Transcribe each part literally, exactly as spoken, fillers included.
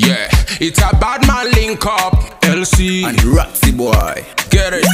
Yeah, it's a bad man link up. L C and Ratsy boy. Get it?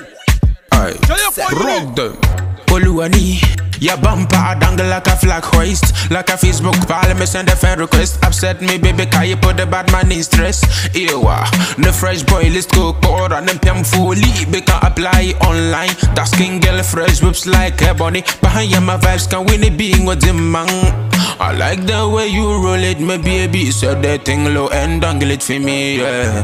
Aye, rock them. Oluwani, your bumper dangle like a flag hoist. Like a Facebook pal, me send a friend request. Upset me baby, can you put the bad man in stress? Ewa, the fresh boy list cook board and them pm fully. We can apply online. That skin girl fresh whips like a bunny. Behind you my vibes can win it being with the man. I like the way you roll it, my baby. Said that thing low and dangle it for me, yeah.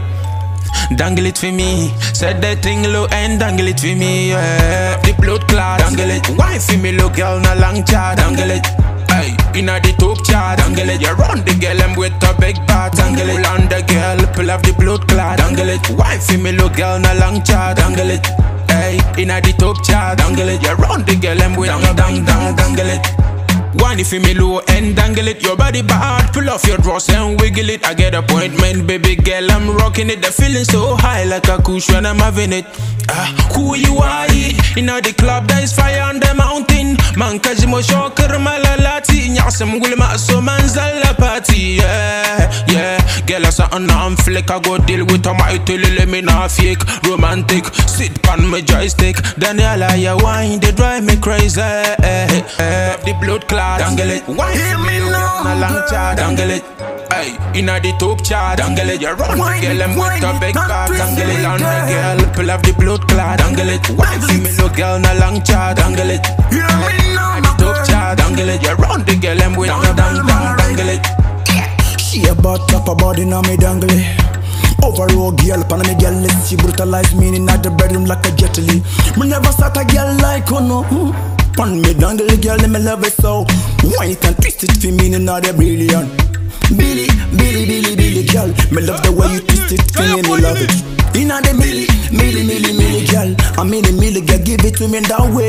Dangle it for me. Said that thing low and dangle it for me, yeah. The blood clot, dangle it. Why for me look girl na long chat, dangle it. Hey, inna the top chart, dangle it. You run the girl and with a big part, dangle it. Pull on the girl, pull off the blood clot, dangle it. Why for me look girl na long chat, dangle it. Hey, inna the top chart, dangle it. You run the girl and with a dang dang dangle it. One if you me low and dangle it, your body bad. Pull off your drawers and wiggle it. I get appointment, baby girl, I'm rocking it. The feeling so high like a kush when I'm having it. Ah, who you are? You know the club, there is fire on the mountain. Man, cause mo shocker malalati. Nyasam gulma so manzala party. Yeah, yeah. Girl, I saw an arm flick. I go deal with a mighty let me not fake. Romantic, sit pan my joystick. Daniela, ya wine, they drive me crazy. Eh, eh, eh. The blood clot, dangle it. Why hear me now? Na long chat, dangle it. Hey, inna the top chart, dangle it. You run the girl and with a big car, dangle it. On the girl, pull off the blood clot, dangle it. Why see me look girl na long chat, dangle it. Hear me now, the top chart, dangle it. You run the girl and with a dang dang, dangle it. She a butt up a body now me dangle it. Overall girl, pan me girl, let's see brutalize me in the bedroom like a Jet Li. Me never start a girl like oh no. Pan me dangle girl, let me love it so. Why it and twist it for me in the brilliant. Billy, Billy, Billy, Billy girl, me love the way you twist it for me, me love it. Inna the milli, milli, milli, milli girl, I mean the milli girl, give it to me that way.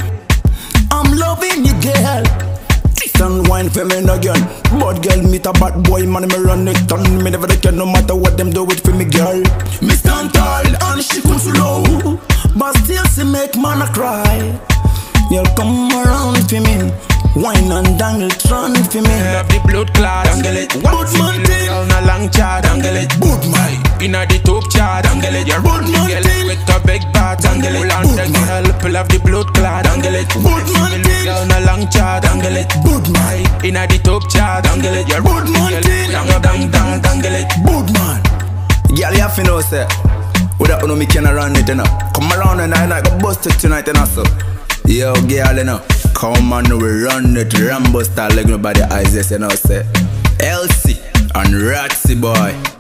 I'm loving you girl. Twist and wine for me again. Bad girl meet a bad boy, man, me run it on me never care no matter what them do it for me girl. Me stand tall and she comes slow, but still she make man a cry. You'll come around for me, wine and dangle, run for me. Love the blood clot, dangle it. Good man thing, on a long chat, dangle it. good man, inna the top chart, dangle it. You run the girl with a big part, dangle it. Pull on the girl, pull off the blood clot, dangle it. good man thing, On a long chat, dangle it. good man, Inna the top chart, dangle it. You run good man thing, dang dang dang, dangle it. good man. Girl, you have to know, sir. Without no me can run it, you know. Come around and I go bust it tonight, you know, so. Yo, girl, you know. Come on, we run it, Rambo style like nobody eyes, yes, you know, say. L C and Ratsy boy.